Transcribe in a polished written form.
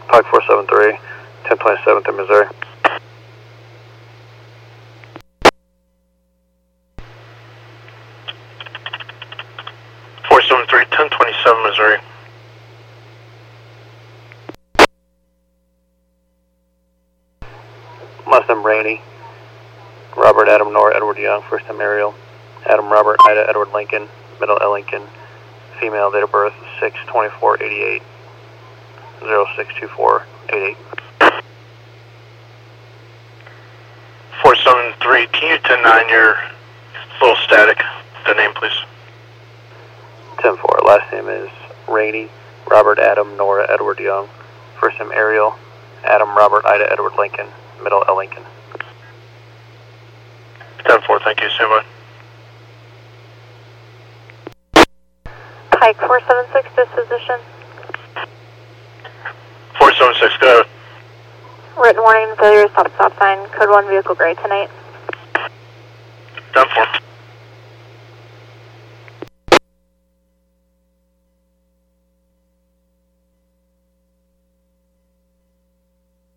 Pike 473, 1027th in Missouri. Missouri. Last name Rainey. Robert Adam Nora Edward Young, first name Ariel. Adam Robert Ida Edward Lincoln, middle L Lincoln. Female, date of birth 6/24/88, 062488. 473, can you 10-9 your little static? The name, please. 10-4. Last name is Rainey. Robert Adam Nora Edward Young, first name Ariel. Adam Robert Ida Edward Lincoln, middle L Lincoln. 10-4, thank you. Stand by. Pike 476, disposition. 476, go ahead. Written warning, failure to stop sign. Code 1 vehicle gray tonight. 10-4.